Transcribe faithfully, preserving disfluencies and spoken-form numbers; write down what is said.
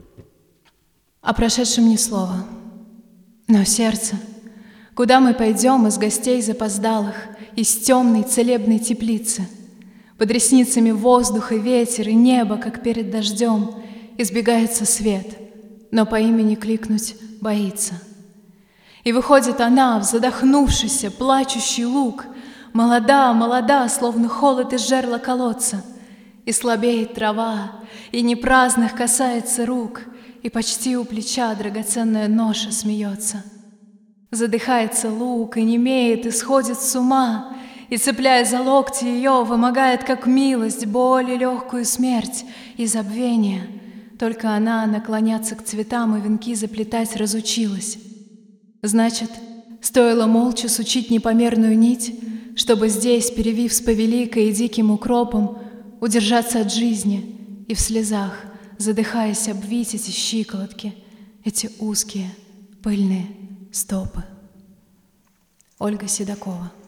О прошедшем ни слова, но сердце, куда мы пойдем из гостей запоздалых, из темной целебной теплицы, под ресницами воздух и ветер, и небо, как перед дождем, избегается свет, но по имени кликнуть боится. И выходит она в задохнувшийся, плачущий луг, молода, молода, словно холод из жерла колодца, и слабеет трава, и непраздных касается рук, и почти у плеча драгоценная ноша смеется. Задыхается лук, и немеет, и сходит с ума, и, цепляя за локти ее, вымогает, как милость, боль и легкую смерть, и забвение. Только она наклоняться к цветам и венки заплетать разучилась. Значит, стоило молча сучить непомерную нить, чтобы здесь, перевив с повеликой и диким укропом, удержаться от жизни и в слезах, задыхаясь, обвить эти щиколотки, эти узкие, пыльные стопы. Ольга Седокова.